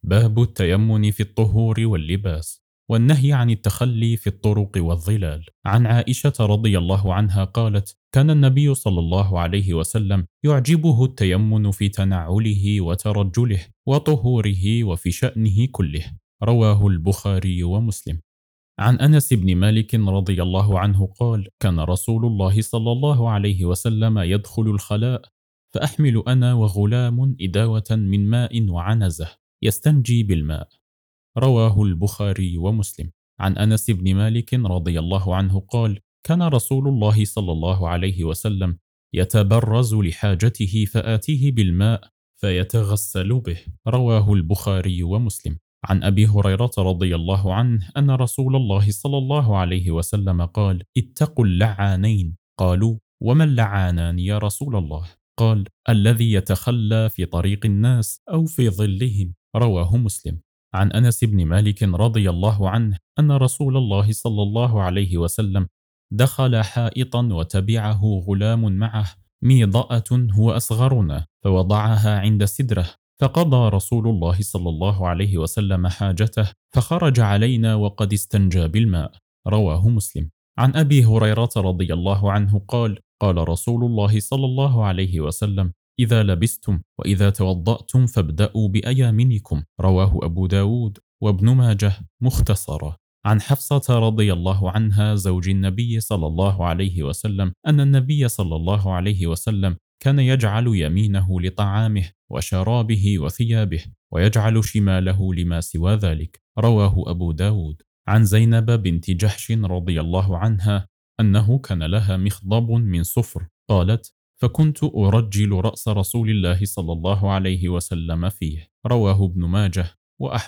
باب التيمن في الطهور واللباس، والنهي عن التخلي في الطرق والظلال. عن عائشة رضي الله عنها قالت: كان النبي صلى الله عليه وسلم يعجبه التيمن في تنعله وترجله وطهوره وفي شأنه كله. رواه البخاري ومسلم. عن أنس بن مالك رضي الله عنه قال: كان رسول الله صلى الله عليه وسلم يدخل الخلاء، فأحمل أنا وغلام إداوة من ماء وعنزة يستنجي بالماء. رواه البخاري ومسلم. عن أنس بن مالك رضي الله عنه قال: كان رسول الله صلى الله عليه وسلم يتبرز لحاجته فآتيه بالماء فيتغسل به. رواه البخاري ومسلم. عن أبي هريرة رضي الله عنه أن رسول الله صلى الله عليه وسلم قال: اتقوا اللعانين. قالوا: وما اللعانان يا رسول الله؟ قال: الذي يتخلى في طريق الناس أو في ظلهم. رواه مسلم. عن أنس بن مالك رضي الله عنه أن رسول الله صلى الله عليه وسلم دخل حائطا وتبعه غلام معه ميضأة هو أصغرنا، فوضعها عند سدره، فقضى رسول الله صلى الله عليه وسلم حاجته، فخرج علينا وقد استنجى بالماء. رواه مسلم. عن أبي هريرة رضي الله عنه قال: قال رسول الله صلى الله عليه وسلم: إذا لبستم وإذا توضأتم فابدأوا بأيامنكم. رواه أبو داود وابن ماجه مختصرة. عن حفصة رضي الله عنها زوج النبي صلى الله عليه وسلم أن النبي صلى الله عليه وسلم كان يجعل يمينه لطعامه وشرابه وثيابه، ويجعل شماله لما سوى ذلك. رواه أبو داود. عن زينب بنت جحش رضي الله عنها أنه كان لها مخضب من صفر، قالت: فكنت أرجل رأس رسول الله صلى الله عليه وسلم فيه. رواه ابن ماجه وأحمد.